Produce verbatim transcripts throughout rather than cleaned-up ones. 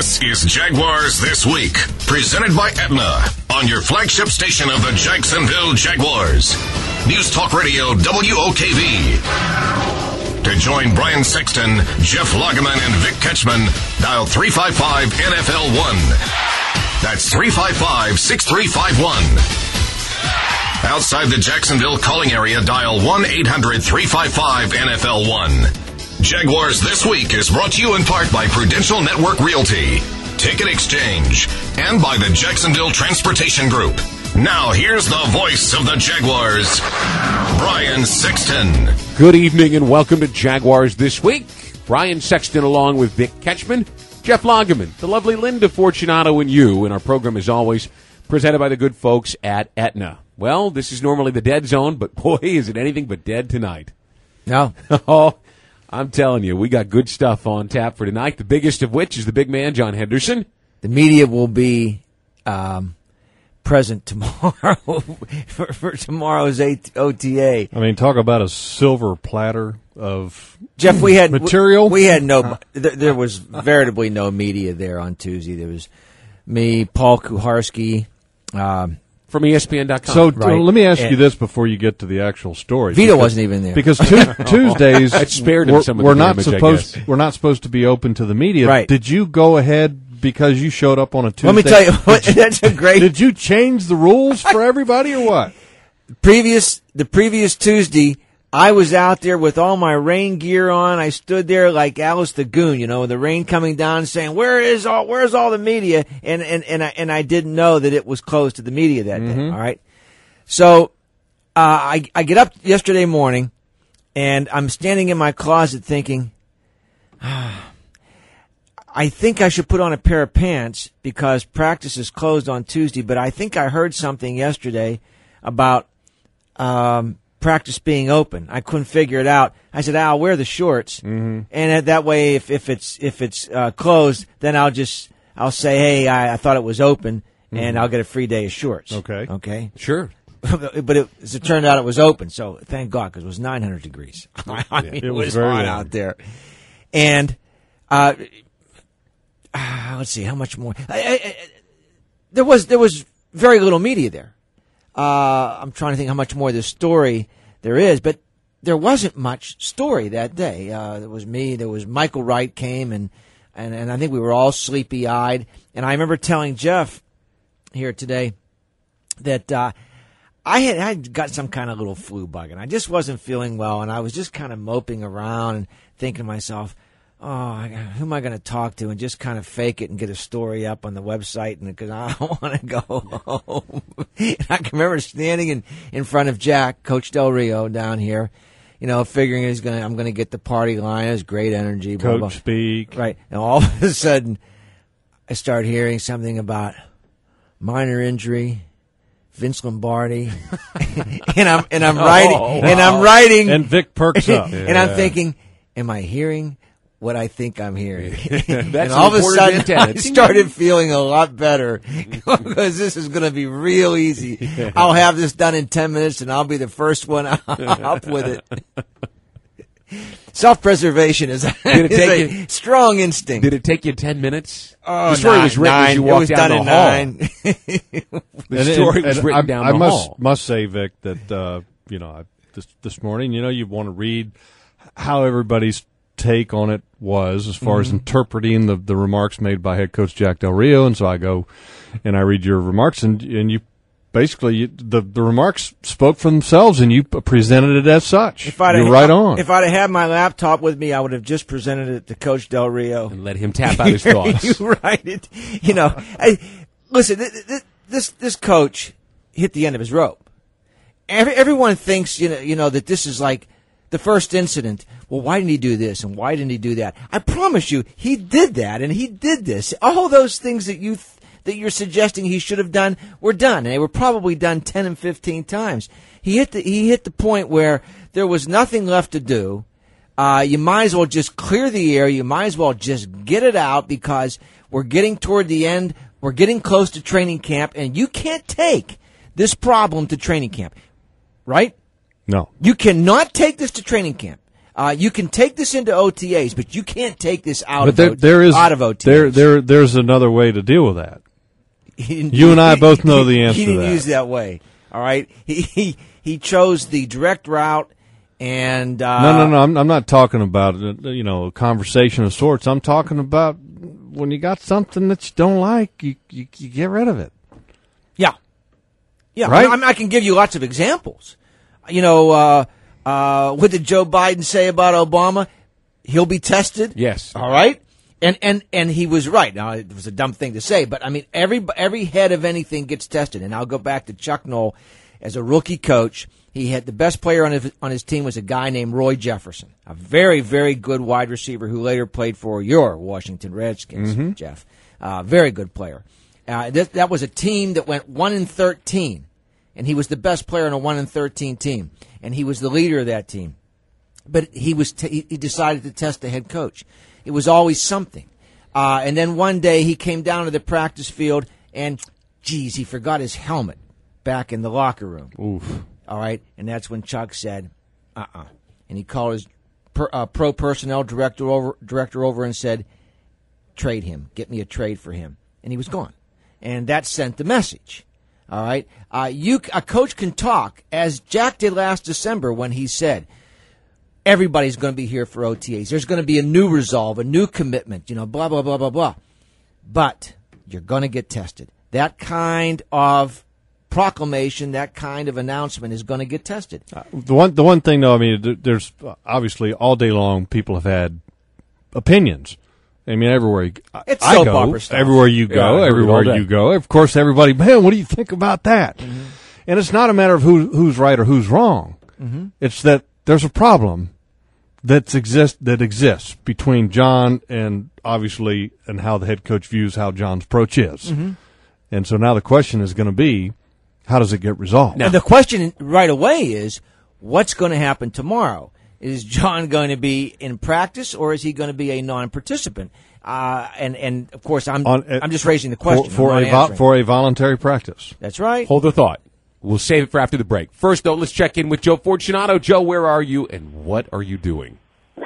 This is Jaguars This Week, presented by Aetna, on your flagship station of the Jacksonville Jaguars. News Talk Radio W O K V. To join Brian Sexton, Jeff Lageman, and Vic Ketchman, dial three five five N F L one. That's three five five, six three five one. Outside the Jacksonville calling area, dial one eight hundred, three five five, N F L one. Jaguars This Week is brought to you in part by Prudential Network Realty, Ticket Exchange, and by the Jacksonville Transportation Group. Now, here's the voice of the Jaguars, Brian Sexton. Good evening and welcome to Jaguars This Week. Brian Sexton along with Vic Ketchman, Jeff Lageman, the lovely Linda Fortunato, and you. And our program is always presented by the good folks at Aetna. Well, this is normally the dead zone, but boy, is it anything but dead tonight. No. Oh, I'm telling you, we got good stuff on tap for tonight, the biggest of which is the big man, John Henderson. The media will be um, present tomorrow for, for tomorrow's O T A. I mean, talk about a silver platter of Jeff, we had material. We, we had no, there, there was veritably no media there on Tuesday. There was me, Paul Kuharski, um, from E S P N dot com. So right. uh, let me ask and you this before you get to the actual story. Vito because, wasn't even there because tu- Tuesdays I'd spared him we're, some of we're the not damage, I supposed guess. we're not supposed to be open to the media. Right. Did you go ahead because you showed up on a Tuesday? Let me tell you, what, that's a great. Did you change the rules for everybody or what? Previous the previous Tuesday, I was out there with all my rain gear on. I stood there like Alice the Goon, you know, with the rain coming down, saying, "Where is all? Where's all the media?" And and and I and I didn't know that it was closed to the media that Mm-hmm. day. All right, so uh, I I get up yesterday morning, and I'm standing in my closet thinking, ah, I think I should put on a pair of pants because practice is closed on Tuesday. But I think I heard something yesterday about um, practice being open. I couldn't figure it out. I said, "I'll wear the shorts, mm-hmm. and that way, if, if it's if it's uh, closed, then I'll just I'll say, hey, I, I thought it was open, mm-hmm. and I'll get a free day of shorts." Okay, okay, Sure. But it, as it turned out, it was open. So thank God, because it was nine hundred degrees. I mean, it, it was, was very hot warm. out there, and uh, uh, let's see how much more. I, I, I, there was there was very little media there. Uh, I'm trying to think how much more of this story there is, but there wasn't much story that day. Uh, there was me. There was Michael Wright came, and, and, and I think we were all sleepy-eyed. And I remember telling Jeff here today that uh, I had I had got some kind of little flu bug, and I just wasn't feeling well, and I was just kind of moping around and thinking to myself, oh, who am I going to talk to, and just kind of fake it and get a story up on the website, and because I don't want to go home. And I can remember standing in, in front of Jack, Coach Del Rio, down here, you know, figuring he's gonna I'm going to get the party line. It's great energy, blah, Coach blah. speak. Right, and all of a sudden, I start hearing something about minor injury, Vince Lombardi, and I'm and I'm writing Oh, and wow. I'm writing, And Vic perks up. and I'm thinking, am I hearing what I think I'm hearing? And That's all of a important sudden, antenna. I started feeling a lot better because this is going to be real easy. Yeah. I'll have this done in ten minutes, and I'll be the first one up with it. Self-preservation is, Did it is take a you- strong instinct. Did it take you ten minutes? Oh, the story nine, was written nine. as you It walked was down done the in hall. nine. The And- story and- was and written I, down I the must hall. must say, Vic, that uh, you know I, this this morning, you know, you want to read how everybody's take on it was as far Mm-hmm. as interpreting the the remarks made by head coach Jack Del Rio, and so I go and I read your remarks, and and you basically you, the the remarks spoke for themselves, and you presented it as such. If I'd You're have, right on. If I'd have had my laptop with me, I would have just presented it to Coach Del Rio. And let him tap out his thoughts. You write it. You know, I, listen, th- th- this this coach hit the end of his rope. Every, everyone thinks, you know, you know, that this is like the first incident. Well, why didn't he do this and why didn't he do that? I promise you, he did that and he did this. All those things that you th- that you're suggesting he should have done were done, and they were probably done ten and fifteen times. He hit the he hit the point where there was nothing left to do. Uh, you might as well just clear the air. You might as well just get it out because we're getting toward the end. We're getting close to training camp, and you can't take this problem to training camp, right? no, You cannot take this to training camp. Uh, you can take this into O T As, but you can't take this out, But of, there, O- there is out of O T As. there there there's another way to deal with that. He didn't- You and I he- both know he- the answer He to didn't that. use that way. All right. He he, he chose the direct route, and uh, No, no, no. I'm, I'm not talking about uh, you know a conversation of sorts. I'm talking about when you got something that you don't like, you you, you get rid of it. Yeah, yeah. Right? I, mean, I can give you lots of examples. You know, uh, uh, what did Joe Biden say about Obama? He'll be tested. Yes. All right. And and and he was right. Now it was a dumb thing to say, but I mean every every head of anything gets tested. And I'll go back to Chuck Noll as a rookie coach. He had the best player on his on his team was a guy named Roy Jefferson, a very very good wide receiver who later played for your Washington Redskins. Mm-hmm. Jeff, uh, very good player. Uh, that that was a team that went one and thirteen, and he was the best player on a one and thirteen team, and he was the leader of that team. But he was t- he decided to test the head coach. It was always something. Uh, and then one day he came down to the practice field and, geez, he forgot his helmet back in the locker room. Oof. All right. And that's when Chuck said, uh-uh. And he called his per, uh, pro personnel director over, director over and said, trade him. Get me a trade for him. And he was gone. And that sent the message. All right. Uh, you, a coach can talk, as Jack did last December when he said, everybody's going to be here for O T As. There's going to be a new resolve, a new commitment, you know, blah, blah, blah, blah, blah. But you're going to get tested. That kind of proclamation, that kind of announcement is going to get tested. Uh, the one the one thing though, I mean, th- there's uh, obviously all day long people have had opinions. I mean, everywhere you, It's I soap go, opera stuff. everywhere you Yeah, I go, heard it all everywhere day. you go. Of course, everybody, man, what do you think about that? Mm-hmm. And it's not a matter of who who's right or who's wrong. Mm-hmm. It's that there's a problem that's exist that exists between John and obviously and how the head coach views how John's approach is. Mm-hmm. And so now the question is going to be, how does it get resolved? And the question right away is, what's going to happen tomorrow? Is John going to be in practice, or is he going to be a non-participant? Uh, and, and of course, I'm On- uh, I'm just raising the question. for, for I'm a not vo- answering. for a voluntary practice. That's right. Hold the thought. We'll save it for after the break. First, though, let's check in with Joe Fortunato. Joe, where are you, and what are you doing?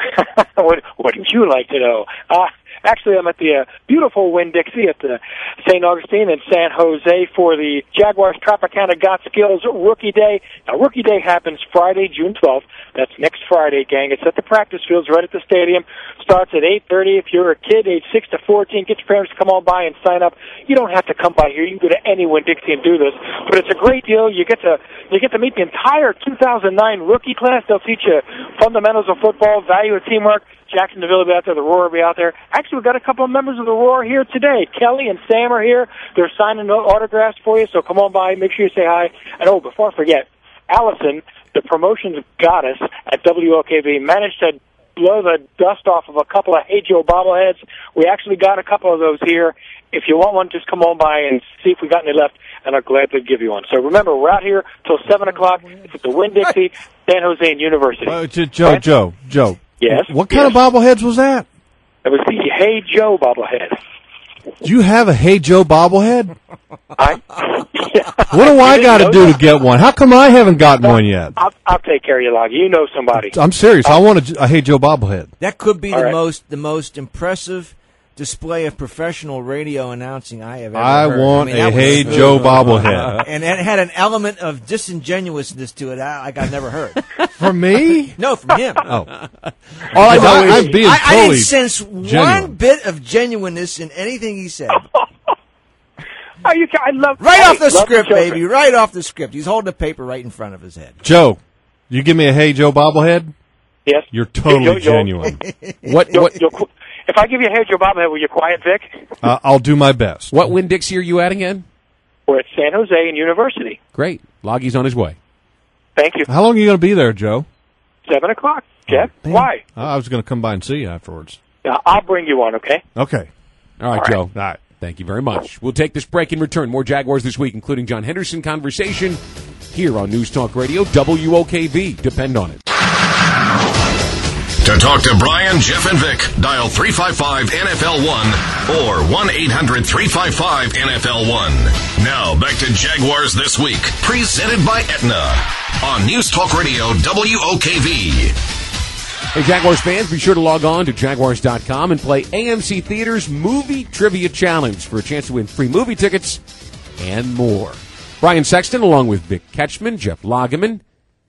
what What would you like to know? Uh, actually, I'm at the uh, beautiful Winn-Dixie at the Saint Augustine in San Jose for the Jaguars Tropicana Got Skills Rookie Day. Now, Rookie Day happens Friday, June twelfth. That's next Friday, gang. It's at the practice fields right at the stadium. Starts at eight thirty. If you're a kid age six to fourteen, get your parents to come on by and sign up. You don't have to come by here. You can go to any Winn-Dixie and do this. But it's a great deal. You get to you get to meet the entire two thousand nine rookie class. They'll teach you fundamentals of football, value of teamwork. Jacksonville will be out there. The Roar will be out there. Actually, we've got a couple of members of the Roar here today. Kelly and Sam are here. They're signing autographs for you, so come on by. Make sure you say hi. And, oh, before I forget, Allison, the promotions goddess at W L K V, managed to blow the dust off of a couple of Hey Joe bobbleheads. We actually got a couple of those here. If you want one, just come on by and see if we got any left, and I'll gladly give you one. So remember, we're out here till seven o'clock. It's at the Winn-Dixie, San Jose University. Uh, Joe, Joe, Right? Joe, Joe. Yes? What kind Yes. of bobbleheads was that? It was the Hey Joe bobblehead. Do you have a Hey Joe bobblehead? I, yeah. What do I You got to didn't do know to that? get one? How come I haven't gotten one yet? I'll, I'll take care of you, Loggy. You know somebody. I'm serious. I want a, a Hey Joe bobblehead. That could be All the right. most the most impressive display of professional radio announcing I have ever I heard. want I mean, a that was Hey smooth. Joe bobblehead. And it had an element of disingenuousness to it I- like I've never heard. For me? No, from him. Oh. All I know I- is I'm being I, I totally didn't sense one genuine. bit of genuineness in anything he said. Oh, you can, I love Right hey, off the love script, children. baby. Right off the script. He's holding a paper right in front of his head. Joe, you give me a Hey Joe bobblehead? Yes. You're totally You'll- you'll- genuine. What you'll- what you'll qu- if I give you a Hey Joe bobblehead, will you quiet, Vic? Uh, I'll do my best. what Winn-Dixie are you at again? We're at San Jose and University. Great. Loggy's on his way. Thank you. How long are you going to be there, Joe? Seven o'clock, Jeff. Man. Why? Uh, I was going to come by and see you afterwards. Now, I'll bring you one, okay? Okay. All right, All right. Joe. All right. Thank you very much. We'll take this break and return. More Jaguars this week, including John Henderson conversation here on News Talk Radio, W O K V. Depend on it. To talk to Brian, Jeff, and Vic, dial three five five N F L one or one eight hundred three five five N F L one. Now, back to Jaguars This Week, presented by Aetna on News Talk Radio, W O K V. Hey, Jaguars fans, be sure to log on to Jaguars dot com and play A M C Theater's Movie Trivia Challenge for a chance to win free movie tickets and more. Brian Sexton, along with Vic Ketchman, Jeff Lageman,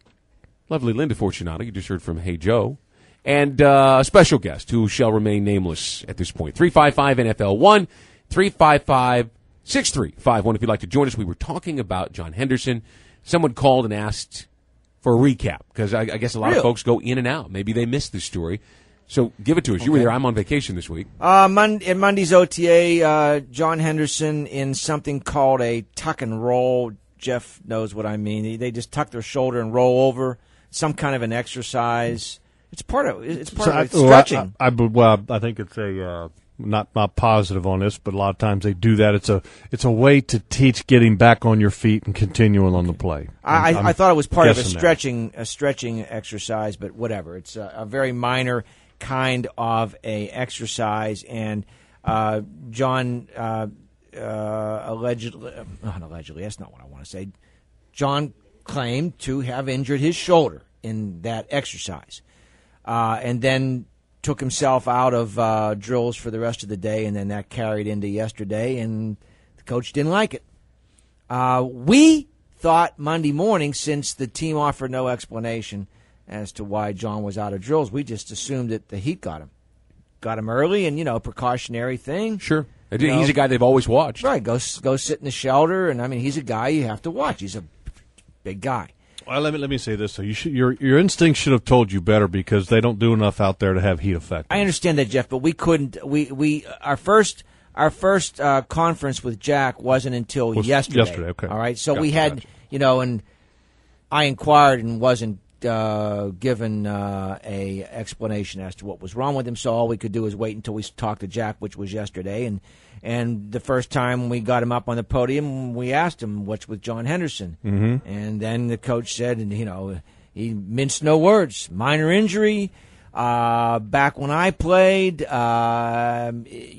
lovely Linda Fortunato, you just heard from Hey Joe, and uh, a special guest who shall remain nameless at this point. three five five N F L one, three five five, six three five one if you'd like to join us. We were talking about John Henderson. Someone called and asked for a recap, because I, I guess a lot Real. of folks go in and out. Maybe they missed this story. So give it to us. Okay. You were there. I'm on vacation this week. Uh, Mon- in Monday's O T A, uh, John Henderson in something called a tuck and roll. Jeff knows what I mean. They just tuck their shoulder and roll over. Some kind of an exercise. It's part of it's part So of I, it's stretching. Well, I, I, I, well, I think it's a uh, not not positive on this, but a lot of times they do that. It's a it's a way to teach getting back on your feet and continuing on the play. I, I'm, I thought it was part of a guessing that. stretching a stretching exercise, but whatever. It's a, a very minor kind of a exercise, and uh, John uh, uh, allegedly, uh, not allegedly, that's not what I want to say. John claimed to have injured his shoulder in that exercise, uh, and then took himself out of uh, drills for the rest of the day, and then that carried into yesterday, and the coach didn't like it. Uh, we thought Monday morning, since the team offered no explanation as to why John was out of drills, we just assumed that the heat got him. Got him early, and, you know, precautionary thing. Sure. You He's know, a guy they've always watched. Right, go go sit in the shelter, and, I mean, he's a guy you have to watch. He's a big guy. Well, let me let me say this. So you should, your your instincts should have told you better, because they don't do enough out there to have heat effect. I understand that, Jeff, but we couldn't. We we our first our first uh, conference with Jack wasn't until Was yesterday. yesterday, okay. All right, so Gotcha, we had gotcha. you know, and I inquired and wasn't uh, given uh, a explanation as to what was wrong with him. So all we could do is wait until we talked to Jack, which was yesterday, and. And the first time we got him up on the podium, we asked him, what's with John Henderson? Mm-hmm. And then the coach said, and you know, he minced no words. Minor injury. Uh, back when I played, uh,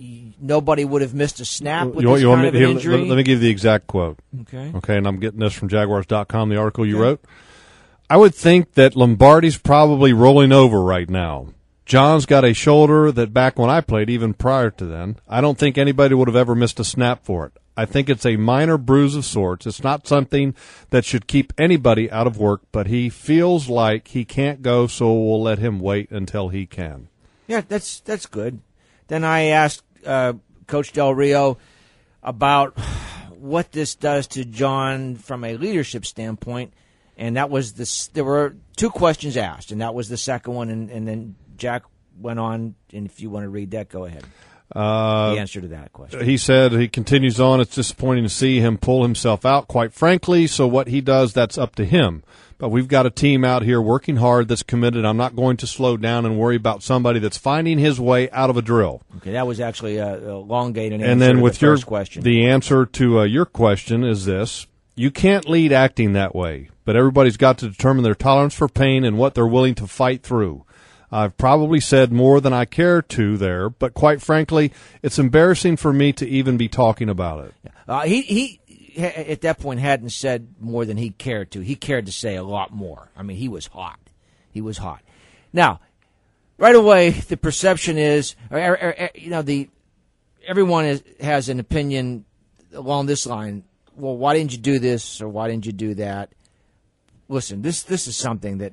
nobody would have missed a snap with you, this you kind want of me, an here, injury. let, let me give you the exact quote. Okay. Okay, and I'm getting this from Jaguars dot com, the article you wrote. I would think that Lombardi's probably rolling over right now. John's got a shoulder that back when I played, even prior to then, I don't think anybody would have ever missed a snap for it. I think it's a minor bruise of sorts. It's not something that should keep anybody out of work, but he feels like he can't go, so we'll let him wait until he can. Yeah, that's that's good. Then I asked uh, Coach Del Rio about what this does to John from a leadership standpoint, and that was this. There were two questions asked, and that was the second one, and, and then Jack went on, and if you want to read that, go ahead. Uh, the answer to that question. He said, he continues on, it's disappointing to see him pull himself out, quite frankly, so what he does, that's up to him. But we've got a team out here working hard that's committed. I'm not going to slow down and worry about somebody that's finding his way out of a drill. Okay, that was actually a, a elongated answer and then to with the your first question. The answer to uh, your question is this. You can't lead acting that way, but everybody's got to determine their tolerance for pain and what they're willing to fight through. I've probably said more than I care to there, but quite frankly, it's embarrassing for me to even be talking about it. Uh, he, he, at that point, hadn't said more than he cared to. He cared to say a lot more. I mean, he was hot. He was hot. Now, right away, the perception is, or, or, or, you know, the everyone is, has an opinion along this line. Well, why didn't you do this, or why didn't you do that? Listen, this this is something that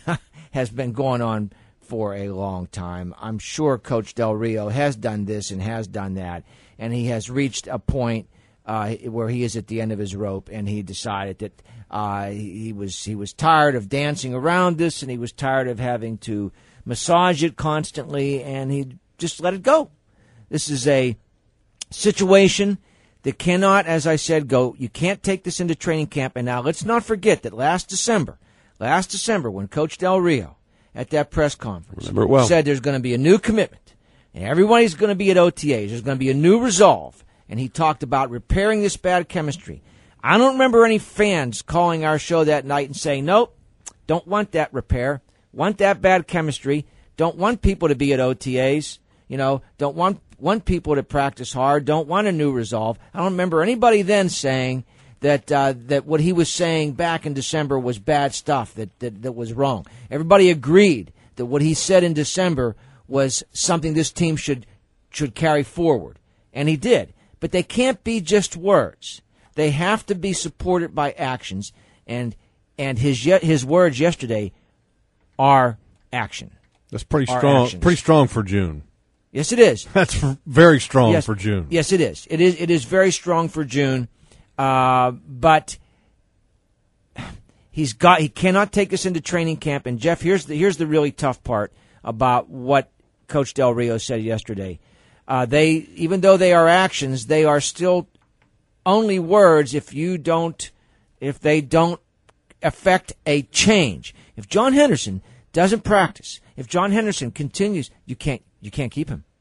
has been going on for a long time. I'm sure Coach Del Rio has done this and has done that, and he has reached a point uh, where he is at the end of his rope, and he decided that uh, he was he was tired of dancing around this, and he was tired of having to massage it constantly, and he just let it go. This is a situation that cannot, as I said, go. You can't take this into training camp. And now let's not forget that last December, last December when Coach Del Rio at that press conference Remember it well. said there's going to be a new commitment, and everybody's going to be at O T As. There's going to be a new resolve, and he talked about repairing this bad chemistry. I don't remember any fans calling our show that night and saying, nope, don't want that repair, want that bad chemistry, don't want people to be at O T As, you know, don't want want people to practice hard, don't want a new resolve. I don't remember anybody then saying that uh, that what he was saying back in December was bad stuff, that, that, that was wrong. Everybody agreed that what he said in December was something this team should should carry forward, and he did. But they can't be just words. They have to be supported by actions, and and his ye- his words yesterday are action. That's pretty Our strong. actions. Pretty strong for June. Yes, it is. That's very strong yes, for June. Yes, it is. It is. It is very strong for June, uh, but he's got. He cannot take us into training camp. And Jeff, here's the here's the really tough part about what Coach Del Rio said yesterday. Uh, they, even though they are actions, they are still only words if you don't, if they don't affect a change. If John Henderson doesn't practice, if John Henderson continues, you can't, you can't keep him.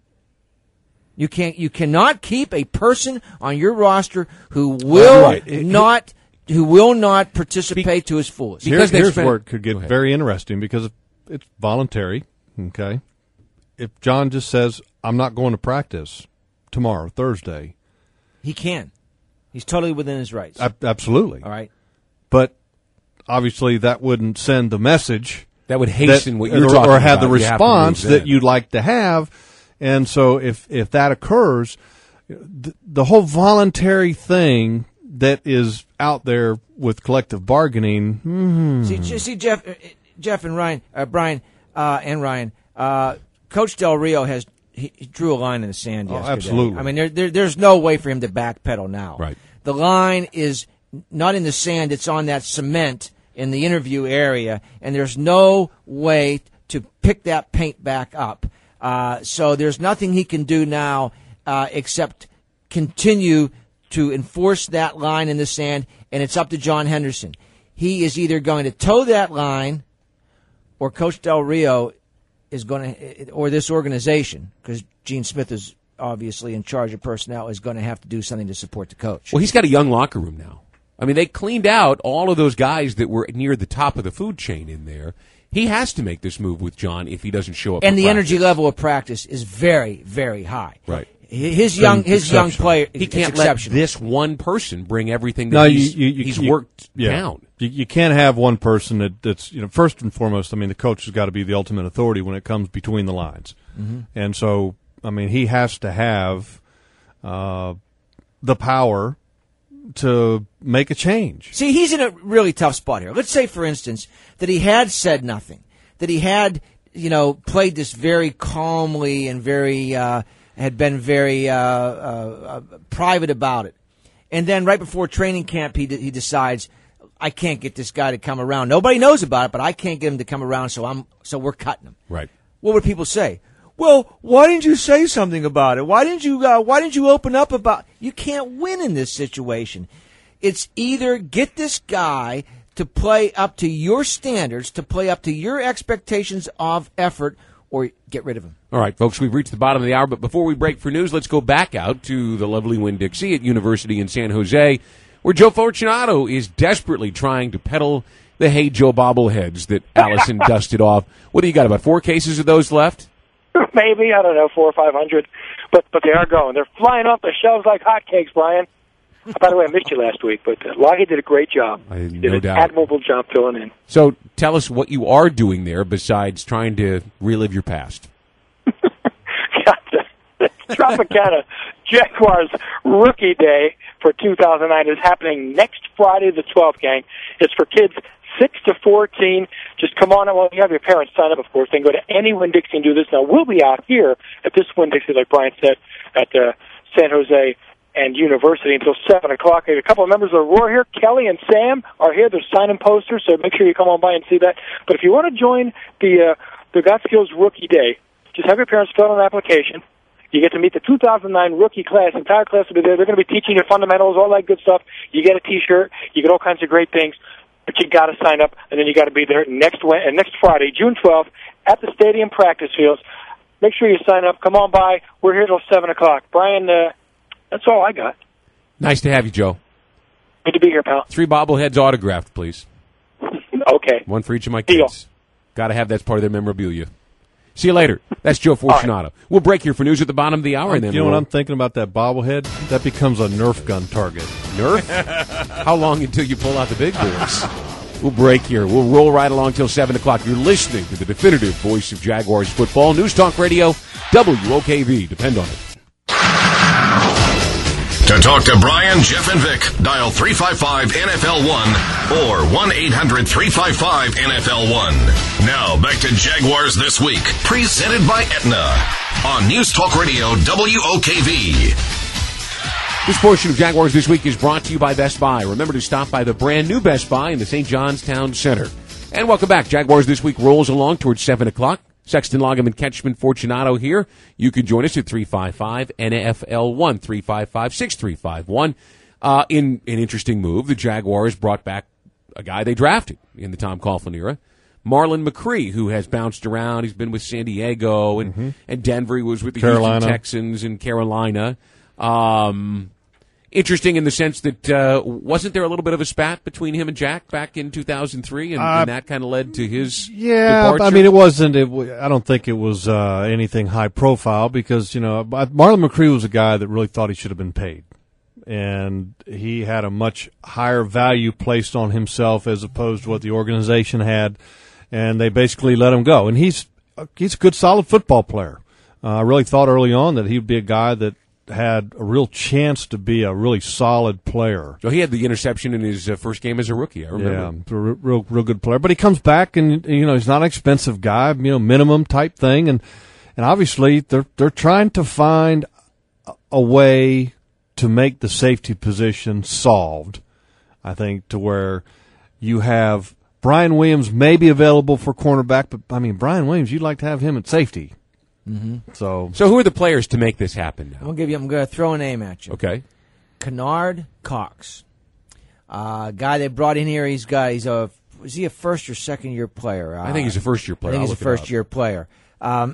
You can't, you cannot keep a person on your roster who will right. it, not, who will not participate to his fullest. Because Here, here's spent, where it could get very interesting because it's voluntary. Okay, if John just says, "I'm not going to practice tomorrow, Thursday," He can. He's totally within his rights. ab- absolutely. All right. But obviously, that wouldn't send the message That would hasten that, what you're or, talking or have about. the You have to response move that then. you'd like to have. And so, if if that occurs, the, the whole voluntary thing that is out there with collective bargaining. Hmm. See, J- see, Jeff, uh, Jeff and Ryan, uh, Brian, uh, and Ryan. Uh, Coach Del Rio has he, he drew a line in the sand Oh, yesterday. absolutely. I mean, there, there, there's no way for him to backpedal now. Right. The line is not in the sand; it's on that cement in the interview area, and there's no way to pick that paint back up. Uh, so there's nothing he can do now uh, except continue to enforce that line in the sand, and it's up to John Henderson. He is either going to toe that line, or Coach Del Rio is going to, or this organization, because Gene Smith is obviously in charge of personnel, is going to have to do something to support the coach. Well, he's got a young locker room now. I mean, they cleaned out all of those guys that were near the top of the food chain in there. He has to make this move with John if he doesn't show up. And for the practice. energy level of practice is very, very high. Right. His young, his young player, He it's can't let exceptional. this one person bring everything that No, he's, you, you, you, he's you- worked yeah. down. You, you can't have one person that, that's, you know, first and foremost, I mean, the coach has got to be the ultimate authority when it comes between the lines. Mm-hmm. And so, I mean, he has to have uh, the power to make a change. See, he's in a really tough spot here. Let's say, for instance, that he had said nothing, that he had, you know, played this very calmly and very, uh, had been very uh, uh, uh, private about it. And then right before training camp, he, d- he decides, I can't get this guy to come around. Nobody knows about it, but I can't get him to come around, so I'm so we're cutting him. Right. What would people say? Well, why didn't you say something about it? Why didn't you? Uh, why didn't you open up about? You can't win in this situation. It's either get this guy to play up to your standards, to play up to your expectations of effort, or get rid of him. All right, folks, we've reached the bottom of the hour, but before we break for news, let's go back out to the lovely Winn-Dixie at University in San Jose, where Joe Fortunato is desperately trying to peddle the Hey Joe bobbleheads that Allison dusted off. What do you got, about four cases of those left? Maybe, I don't know, four or five hundred. But but they are going. They're flying off the shelves like hotcakes, Brian. By the way, I missed you last week, but uh, Loggy did a great job. I, Did no an doubt. admirable job filling in. So tell us what you are doing there besides trying to relive your past. Got the, the Tropicana Jaguars Rookie Day for two thousand nine is happening next Friday the twelfth, gang. It's for kids six to fourteen. Just come on. Well, you have your parents sign up, of course. Then go to any Winn-Dixie and do this. Now, we'll be out here at this Winn-Dixie, like Brian said, at uh, San Jose and University until seven o'clock. A couple of members of the Roar here, Kelly and Sam, are here. They're signing posters, so make sure you come on by and see that. But if you want to join the, uh, the Got Skills Rookie Day, just have your parents fill out an application. You get to meet the two thousand nine rookie class. The entire class will be there. They're going to be teaching you fundamentals, all that good stuff. You get a T-shirt. You get all kinds of great things. But you got to sign up, and then you got to be there next Wed- uh, next Friday, June twelfth, at the stadium practice fields. Make sure you sign up. Come on by. We're here till seven o'clock. Brian, uh, that's all I got. Nice to have you, Joe. Good to be here, pal. Three bobbleheads autographed, please. Okay. One for each of my Deal. kids. Got to have that's part of their memorabilia. See you later. That's Joe Fortunato. We'll break here for news at the bottom of the hour. and then You know we'll what I'm thinking about that bobblehead? That becomes a Nerf gun target. Nerf? How long until you pull out the big boys? We'll break here. We'll roll right along till seven o'clock. You're listening to the definitive voice of Jaguars football. News Talk Radio, W O K V. Depend on it. To talk to Brian, Jeff, and Vic, dial three five five N F L one or one eight hundred three five five N F L one. Now, back to Jaguars This Week, presented by Aetna on News Talk Radio W O K V. This portion of Jaguars This Week is brought to you by Best Buy. Remember to stop by the brand new Best Buy in the Saint John's Town Center. And welcome back. Jaguars This Week rolls along towards seven o'clock. Sexton, Loggeman, Ketchman, Fortunato here. You can join us at three five five N F L one, three five five, six three five one. Uh, in an interesting move, the Jaguars brought back a guy they drafted in the Tom Coughlin era, Marlon McCree, who has bounced around. He's been with San Diego, and, mm-hmm. and Denver. He was with the Carolina. Houston Texans and Carolina. Um, interesting in the sense that uh, wasn't there a little bit of a spat between him and Jack back in two thousand three, and, uh, and that kind of led to his yeah. departure? I mean, it wasn't. It, I don't think it was uh, anything high profile because you know Marlon McCree was a guy that really thought he should have been paid, and he had a much higher value placed on himself as opposed to what the organization had, and they basically let him go. And he's he's a good, solid football player. Uh, I really thought early on that he would be a guy that had a real chance to be a really solid player. So he had the interception in his uh, first game as a rookie, I remember. Yeah, a real, real good player. But he comes back, and you know he's not an expensive guy, you know, minimum type thing, and and obviously they're they're trying to find a way to make the safety position solved. I think to where you have Brian Williams may be available for cornerback, but I mean Brian Williams, you'd like to have him at safety. Mm-hmm. So, so who are the players to make this happen now? I'm gonna give you. I'm gonna throw a name at you. Okay, Kennard Cox, uh, guy they brought in here. He's got. He's a. Was he a first or second year player? Uh, I think he's a first year player. I think I'll he's a look it first up. year player. Um,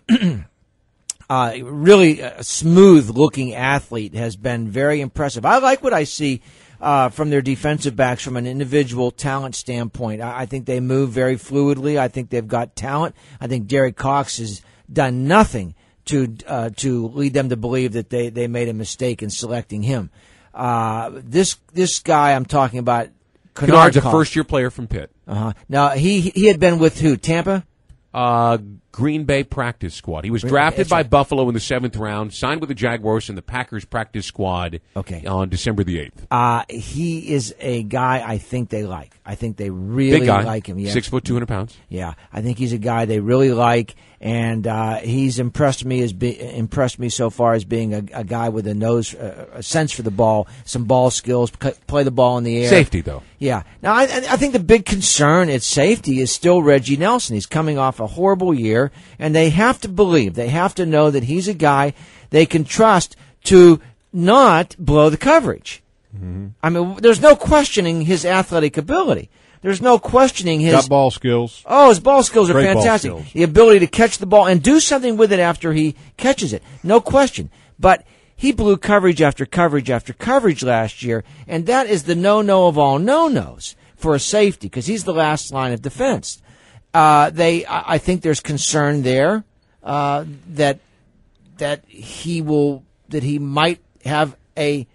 uh, really a smooth looking athlete, has been very impressive. I like what I see uh, from their defensive backs from an individual talent standpoint. I, I think they move very fluidly. I think they've got talent. I think Derek Cox is done nothing to uh, to lead them to believe that they, they made a mistake in selecting him. Uh, this this guy I'm talking about, Kennard Kennard's a Cox. first year player from Pitt. Uh-huh. Now he he had been with who? Tampa? Uh, Green Bay practice squad. He was Green drafted Bay, by right. Buffalo in the seventh round, signed with the Jaguars and the Packers practice squad Okay. on December the eighth. Uh, he is a guy I think they like. I think they really Big guy, like him. Yeah. six foot, two hundred pounds. Yeah, I think he's a guy they really like, and uh, he's impressed me as be, impressed me so far as being a, a guy with a nose, uh, a sense for the ball, some ball skills, c- play the ball in the air. Safety, though. Yeah. Now, I, I think the big concern at safety is still Reggie Nelson. He's coming off a horrible year, and they have to believe, they have to know that he's a guy they can trust to not blow the coverage. Mm-hmm. I mean, there's no questioning his athletic ability. There's no questioning his got ball skills. Oh, his ball skills are Great ball fantastic. skills. The ability to catch the ball and do something with it after he catches it. No question. But he blew coverage after coverage after coverage last year, and that is the no-no of all no-nos for a safety because he's the last line of defense. Uh, they, I I think there's concern there uh, that that he will that he might have a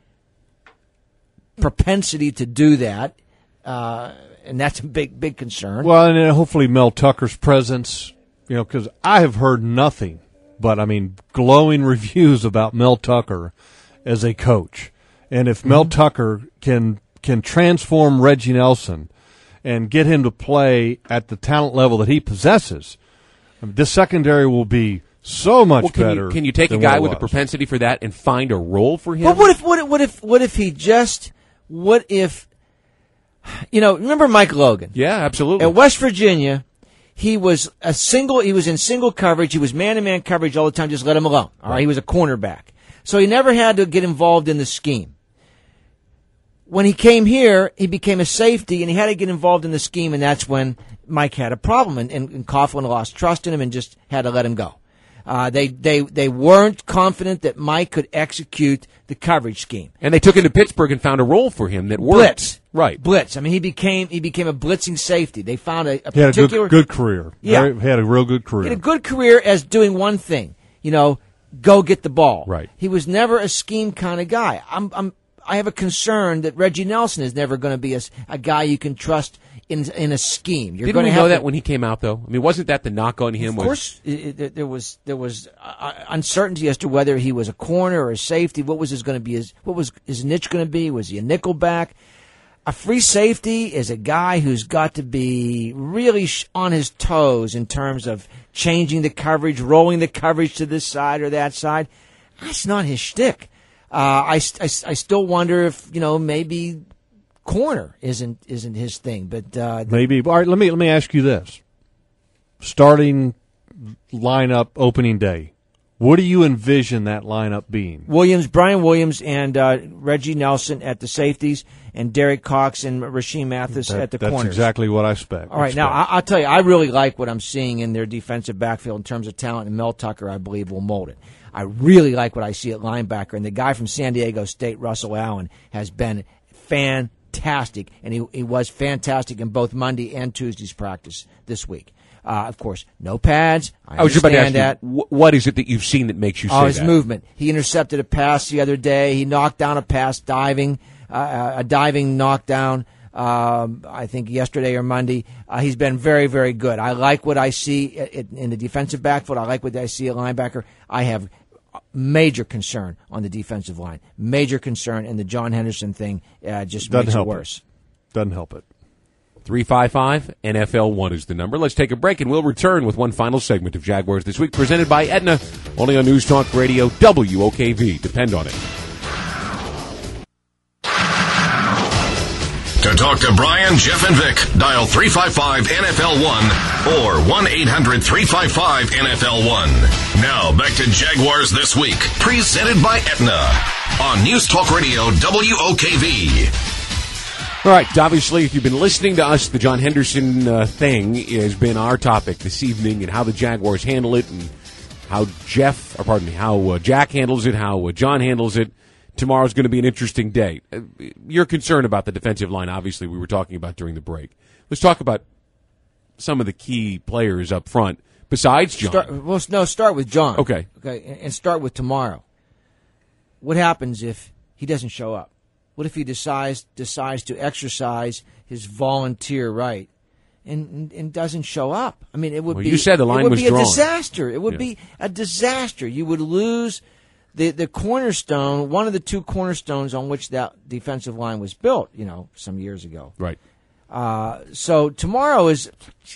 propensity to do that, uh, and that's a big, big concern. Well, and then hopefully Mel Tucker's presence, you know, because I have heard nothing but, I mean, glowing reviews about Mel Tucker as a coach. And if mm-hmm. Mel Tucker can can transform Reggie Nelson and get him to play at the talent level that he possesses, I mean, this secondary will be so much Well, can better. you, can you take a than guy what it with a was. propensity for that and find a role for him? But what if, what if, what if, what if he just, what if, you know, remember Mike Logan? Yeah, absolutely. At West Virginia, he was a single, he was in single coverage, he was man-to-man coverage all the time, just let him alone. All right, right. He was a cornerback. So he never had to get involved in the scheme. When he came here, he became a safety, and he had to get involved in the scheme, and that's when Mike had a problem, and, and, and Coughlin lost trust in him and just had to let him go. Uh, they, they, they weren't confident that Mike could execute the coverage scheme. And they took him to Pittsburgh and found a role for him that worked. Blitz. Right. Blitz. I mean, he became, he became a blitzing safety. They found a, a He had particular. a good, good career. Yeah. Very, he had a real good career. He had a good career as doing one thing, you know, go get the ball. Right. He was never a scheme kind of guy. I'm, I'm, I have a concern that Reggie Nelson is never going to be a, a guy you can trust in in a scheme. You're Didn't going we to know have that to, when he came out, though? I mean, wasn't that the knock on him? Of course, was, it, it, there was there was uh, uncertainty as to whether he was a corner or a safety. What was his going to be? His what was his niche going to be? Was he a nickel back? A free safety is a guy who's got to be really sh- on his toes in terms of changing the coverage, rolling the coverage to this side or that side. That's not his shtick. Uh, I, I, I still wonder if, you know, maybe corner isn't isn't his thing. But uh, maybe. All right, let me let me ask you this: starting lineup opening day, what do you envision that lineup being? Williams, Brian Williams, and uh, Reggie Nelson at the safeties, and Derek Cox and Rasheem Mathis That, at the that's corners. That's exactly what I expect. All right, expect. now I, I'll tell you, I really like what I'm seeing in their defensive backfield in terms of talent, and Mel Tucker, I believe, will mold it. I really like what I see at linebacker, and the guy from San Diego State, Russell Allen, has been fantastic, and he, he was fantastic in both Monday and Tuesday's practice this week. Uh, of course, no pads. I, I was just about to ask understand you, that. wh- what is it that you've seen that makes you say Oh, his that? movement. He intercepted a pass the other day. He knocked down a pass diving, uh, a diving knockdown, um, I think yesterday or Monday. Uh, he's been very, very good. I like what I see in the defensive backfield. I like what I see at linebacker. I have major concern on the defensive line. Major concern, and the John Henderson thing uh, just Doesn't makes it help worse. It. Doesn't help it. three five five N F L one is the number. Let's take a break, and we'll return with one final segment of Jaguars This Week, presented by Aetna, only on News Talk Radio, W O K V. Depend on it. To talk to Brian, Jeff, and Vic, dial three five five N F L one or one eight hundred three five five N F L one. Now, back to Jaguars This Week, presented by Aetna on News Talk Radio, W O K V. All right, obviously, if you've been listening to us, the John Henderson uh, thing has been our topic this evening, and how the Jaguars handle it, and how Jeff, or pardon me, how uh, Jack handles it, how uh, John handles it. Tomorrow's going to be an interesting day. Uh, you're concerned about the defensive line, obviously, we were talking about during the break. Let's talk about some of the key players up front, besides John. Start, well, no, start with John. Okay. Okay, and, and start with tomorrow. What happens if he doesn't show up? What if he decides decides to exercise his volunteer right and and, and doesn't show up? I mean, it would Well, be you said the line it would was be drawn. a disaster. It would Yeah. be a disaster. You would lose the the cornerstone, one of the two cornerstones on which that defensive line was built, you know, some years ago. Right. Uh, so tomorrow is,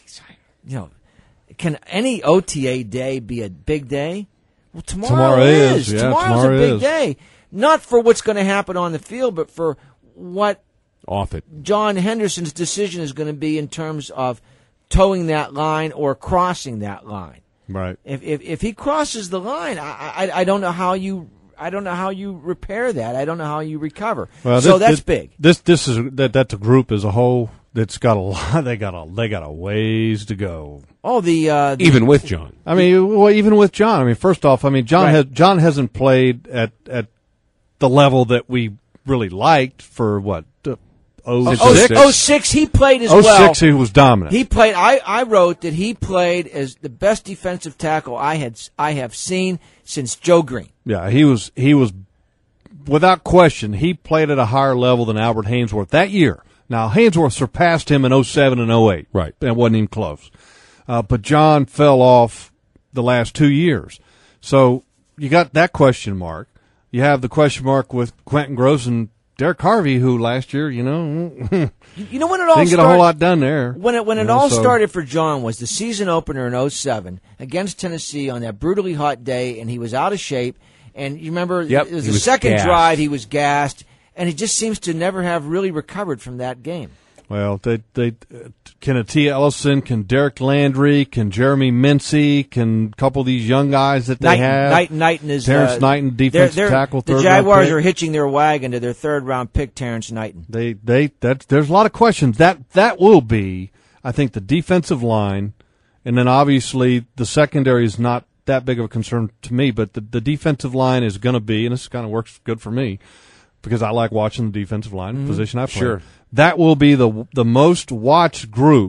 you know, can any O T A day be a big day? Well, tomorrow, Tomorrow is, yeah, Tomorrow's tomorrow a big is. day. Not for what's going to happen on the field, but for what Off it. John Henderson's decision is going to be in terms of towing that line or crossing that line. Right. If if, if he crosses the line, I, I I don't know how you I don't know how you repair that. I don't know how you recover. Well, so this, that's this, big. This this is that that's a group as a whole that's got a lot. They got a they got a ways to go. Oh, the, uh, the Even with John. I mean, well, even with John. I mean, first off, I mean, John Right. has John hasn't played at at the level that we really liked for what uh, oh Since oh, six. oh six he played as oh well. six he was dominant. He played. I, I wrote that he played as the best defensive tackle I had I have seen since Joe Green. Yeah, he was he was without question. He played at a higher level than Albert Hainsworth that year. Now Hainsworth surpassed him in oh seven and oh eight. Right. It wasn't even close. Uh, but John fell off the last two years. So you got that question mark. You have the question mark with Quentin Gross and Derek Harvey, who last year, you know, You, you know when it all didn't get started, a whole lot done there. When it when You it know, all so- started for John was the season opener in oh seven against Tennessee on that brutally hot day, and he was out of shape. And you remember, Yep, it was he the was second gassed. drive he was gassed, and he just seems to never have really recovered from that game. Well, they they uh, can Atia Ellison, can Derek Landry, can Jeremy Mincy, can a couple of these young guys that they Knighton, have. Knighton, Knighton is Terrence uh, Knighton, they're- defensive they're- tackle, The third Jaguars round pick. are hitching their wagon to their third round pick, Terrence Knighton. They they that there's a lot of questions. That that will be, I think, the defensive line, and then obviously the secondary is not that big of a concern to me, but the, the defensive line is going to be, and this kind of works good for me because I like watching the defensive line position I play. Sure. That will be the the most watched group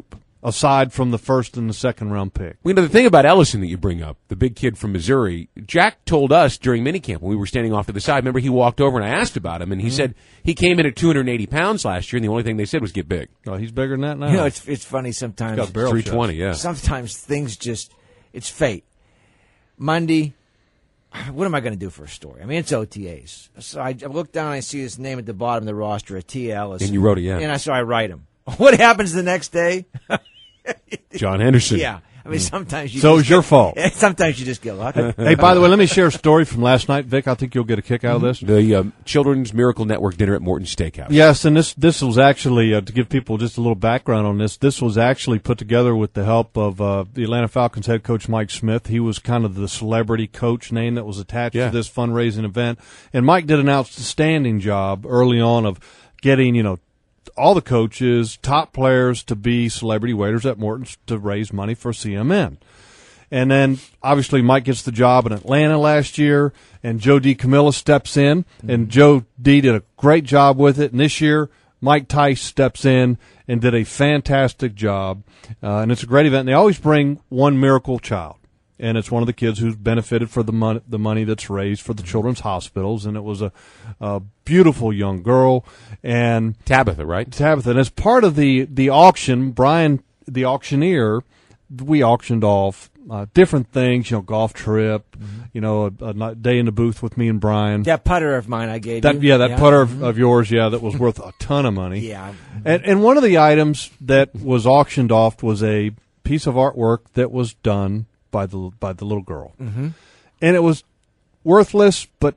aside from the first and the second round pick. Well, you know, the thing about Ellison that you bring up, the big kid from Missouri, Jack told us during minicamp when we were standing off to the side, remember he walked over and I asked about him, and he mm-hmm. said he came in at two hundred eighty pounds last year, and the only thing they said was get big. Oh, he's bigger than that now. You know, it's it's funny sometimes. He's got barrel three twenty, yeah. Sometimes things just, it's fate. Monday, what am I going to do for a story? I mean, it's O T As. So I, I look down and I see this name at the bottom of the roster, T. Ellis. And you wrote it, yeah. And I, so I write him. What happens the next day? John Henderson. Yeah. I mean, sometimes you So just it's your get, fault. Sometimes you just get lucky. Hey, by the way, let me share a story from last night, Vic. I think you'll get a kick out of this. The um, Children's Miracle Network dinner at Morton Steakhouse. Yes, and this this was actually, uh, to give people just a little background on this, this was actually put together with the help of uh, the Atlanta Falcons head coach Mike Smith. He was kind of the celebrity coach name that was attached yeah. to this fundraising event. And Mike did an outstanding job early on of getting, you know, all the coaches, top players to be celebrity waiters at Morton's to raise money for C M N. And then, obviously, Mike gets the job in Atlanta last year, and Joe DiCamillo steps in, mm-hmm. and Joe D did a great job with it. And this year, Mike Tice steps in and did a fantastic job. Uh, and it's a great event. And they always bring one miracle child, and it's one of the kids who's benefited for the money, the money that's raised for the children's hospitals. And it was a, a beautiful young girl. And Tabitha, right? Tabitha. And as part of the, the auction, Brian, the auctioneer, we auctioned off Uh, different things, you know, golf trip, mm-hmm. you know, a, a day in the booth with me and Brian. That putter of mine I gave that, you. Yeah, that yeah. putter of, mm-hmm. of yours, yeah, that was worth a ton of money. Yeah. And, and one of the items that was auctioned off was a piece of artwork that was done by the by the little girl. Mm-hmm. And it was worthless but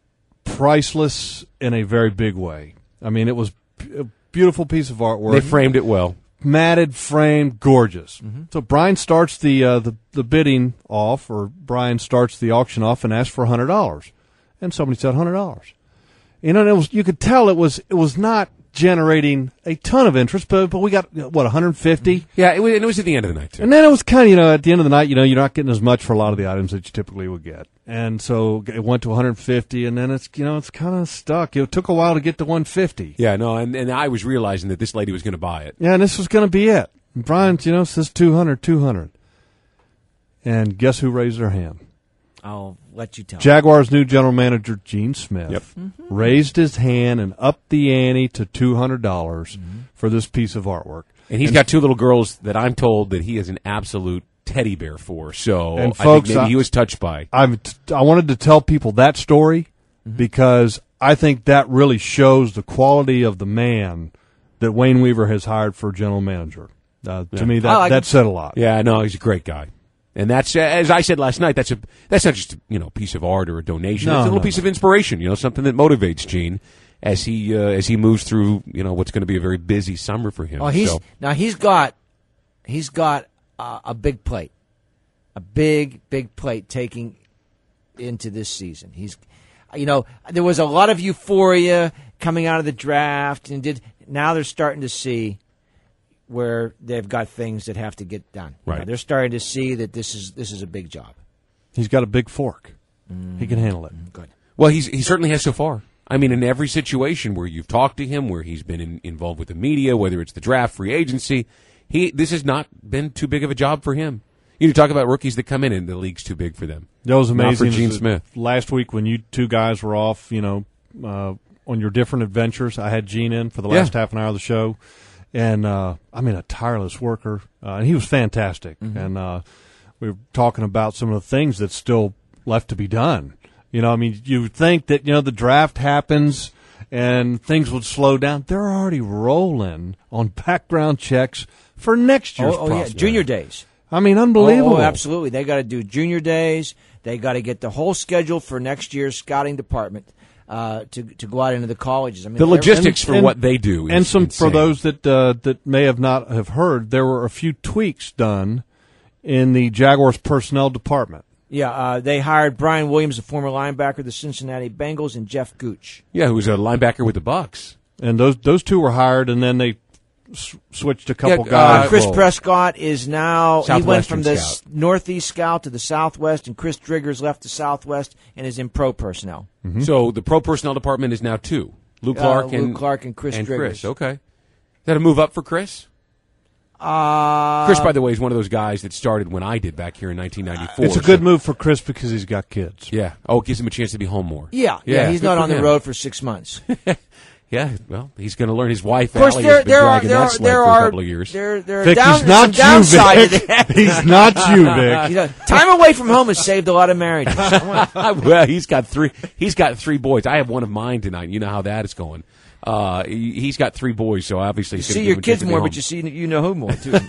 priceless in a very big way. I mean, it was a beautiful piece of artwork. They framed it well. Matted, framed, gorgeous. Mm-hmm. So Brian starts the, uh, the the bidding off, or Brian starts the auction off and asks for a hundred dollars, and somebody said hundred dollars. You know, and it was, you could tell it was it was not generating a ton of interest, but but we got what one hundred fifty. Yeah, it was, and it was at the end of the night too. And then it was kind of, you know, at the end of the night, you know, you're not getting as much for a lot of the items that you typically would get, and so it went to one hundred fifty, and then it's, you know, it's kind of stuck. It took a while to get to one hundred fifty. Yeah, no, and, and I was realizing that this lady was going to buy it. Yeah, and this was going to be it. And Brian, you know, says two hundred, two hundred, and guess who raised their hand? I'll let you tell. Jaguars' new general manager, Gene Smith, yep. mm-hmm. raised his hand and upped the ante to two hundred dollars mm-hmm. for this piece of artwork. And he's and got two little girls that I'm told that he is an absolute teddy bear for. So and I folks, think maybe I, he was touched by. I'm t- I wanted to tell people that story mm-hmm. because I think that really shows the quality of the man that Wayne Weaver has hired for general manager. Uh, yeah. To me, that, like that said a lot. Yeah, no, he's a great guy. And that's, uh, as I said last night, that's a that's not just a, you know, piece of art or a donation. No, it's a little no, piece no. of inspiration, you know, something that motivates Gene as he uh, as he moves through, you know, what's going to be a very busy summer for him. Oh, he's so. now he's got he's got uh, a big plate, a big big plate taking into this season. He's, you know, there was a lot of euphoria coming out of the draft, and did now they're starting to see where they've got things that have to get done. Right. You know, they're starting to see that this is this is a big job. He's got a big fork. Mm. He can handle it. Good. Well, he's he certainly has so far. I mean, in every situation where you've talked to him, where he's been in, involved with the media, whether it's the draft, free agency, he this has not been too big of a job for him. You know, talk about rookies that come in and the league's too big for them. That was amazing. Not for Gene Smith. Last week when you two guys were off, you know, uh, on your different adventures, I had Gene in for the last Yeah. half an hour of the show. And, uh, I mean, a tireless worker. Uh, and he was fantastic. Mm-hmm. And uh, we were talking about some of the things that's still left to be done. You know, I mean, you would think that, you know, the draft happens and things would slow down. They're already rolling on background checks for next year's Oh, oh yeah, prospect. junior days. I mean, unbelievable. Oh, absolutely. They got to do junior days. They got to get the whole schedule for next year's scouting department uh, to to go out into the colleges. I mean, The logistics and- for and- what they do is and some insane. for those that uh, that may have not have heard, there were a few tweaks done in the Jaguars personnel department. Yeah, uh, they hired Brian Williams, a former linebacker of the Cincinnati Bengals, and Jeff Gooch. Yeah, who was a linebacker with the Bucks. And those those two were hired, and then they s- switched a couple Yeah, guys. uh, Chris Well, Prescott is now, he went Southwestern from the scout. s- Northeast Scout to the Southwest, and Chris Driggers left the Southwest and is in pro personnel. Mm-hmm. So the pro personnel department is now two. Luke Uh, Clark Luke and Clark and Chris and Driggers. Chris. Okay, is that a move up for Chris? Uh, Chris, by the way, is one of those guys that started when I did back here in nineteen ninety-four. It's a good so- move for Chris because he's got kids. Yeah. Oh, it gives him a chance to be home more. yeah, yeah, Yeah, he's good not for on the him. road for six months. Yeah, well, he's going to learn. His wife, Of course, Allie, there has been there are dragging there that are sled there for a are couple of years. there there are Vic, down, he's not some you, downside to Vic. that. He's not you, Vic. You know, time away from home has saved a lot of marriages. Well, he's got three. He's got three boys. I have one of mine tonight. You know how that is going. Uh, he, he's got three boys, so obviously You he's see gonna your give him a chance kids to be more, home. but you see you know who more too.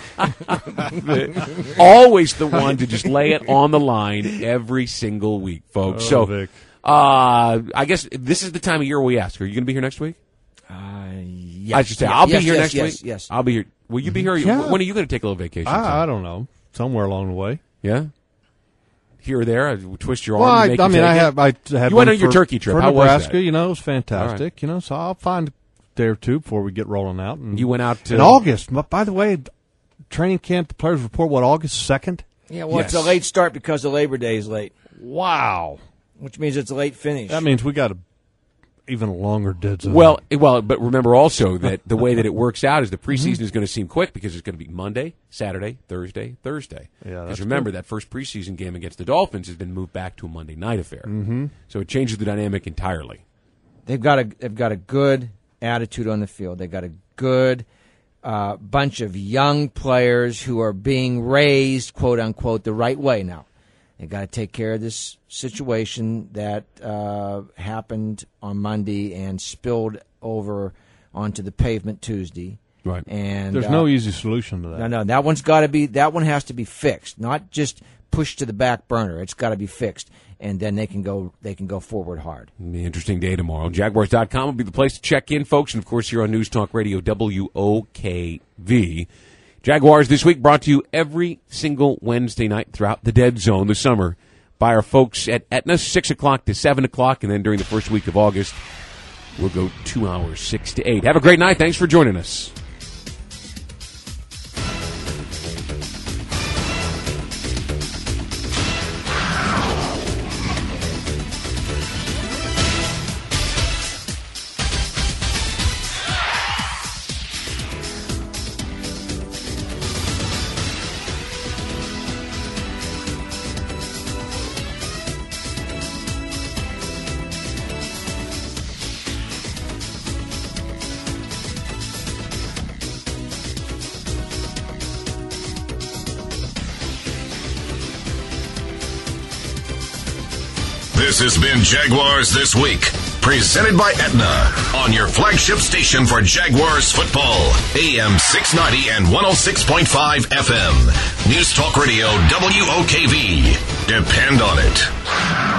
Always the one to just lay it on the line every single week, folks. Oh, so, Vic. uh, I guess this is the time of year we ask. Are you going to be here next week? Uh, yes, I should say yes, I'll be yes, here yes, next yes, week. Yes, I'll be here. Will you be here? Yeah. When are you going to take a little vacation? I, I time? don't know. Somewhere along the way. Yeah, here or there. I twist your Well, arm. I, and make I you mean, take I it? have. I had You one went on your for- turkey trip. for How was Nebraska. that? You know, it was fantastic. You know, so I'll find a day or two before we get rolling out. And You went out to in August. But by the way, training camp. The players report what August second. yeah. Well, it's Yes. a late start because the Labor Day is late, Wow. which means it's a late finish. That means we got a even longer dead zone. Well, it- well, but remember also that the way that it works out is the Mm-hmm. preseason is going to seem quick because it's going to be Monday, Saturday, Thursday, Thursday. Yeah, Because that's remember that first preseason game against the Dolphins has been moved back to a Monday night affair. Mm-hmm. So it changes the dynamic entirely. They've got a they've got a good attitude on the field. They've got a good uh, bunch of young players who are being raised, quote unquote, the right way now. They've got to take care of this situation that uh, happened on Monday and spilled over onto the pavement Tuesday. Right. And there's uh, no easy solution to that. no, no, that one's got to be that one has to be fixed, not just pushed to the back burner. It's got to be fixed, and then they can go they can go forward hard. It'll be an interesting day tomorrow. Jaguars dot com will be the place to check in, folks. And, of course, here on News Talk Radio, W O K V. Jaguars this week brought to you every single Wednesday night throughout the dead zone this summer by our folks at Aetna, six o'clock to seven o'clock. And then during the first week of August, we'll go two hours, six to eight. Have a great night. Thanks for joining us. This has been Jaguars This Week, presented by Aetna, on your flagship station for Jaguars football, A M six ninety and one oh six point five F M. News Talk Radio, W O K V. Depend on it.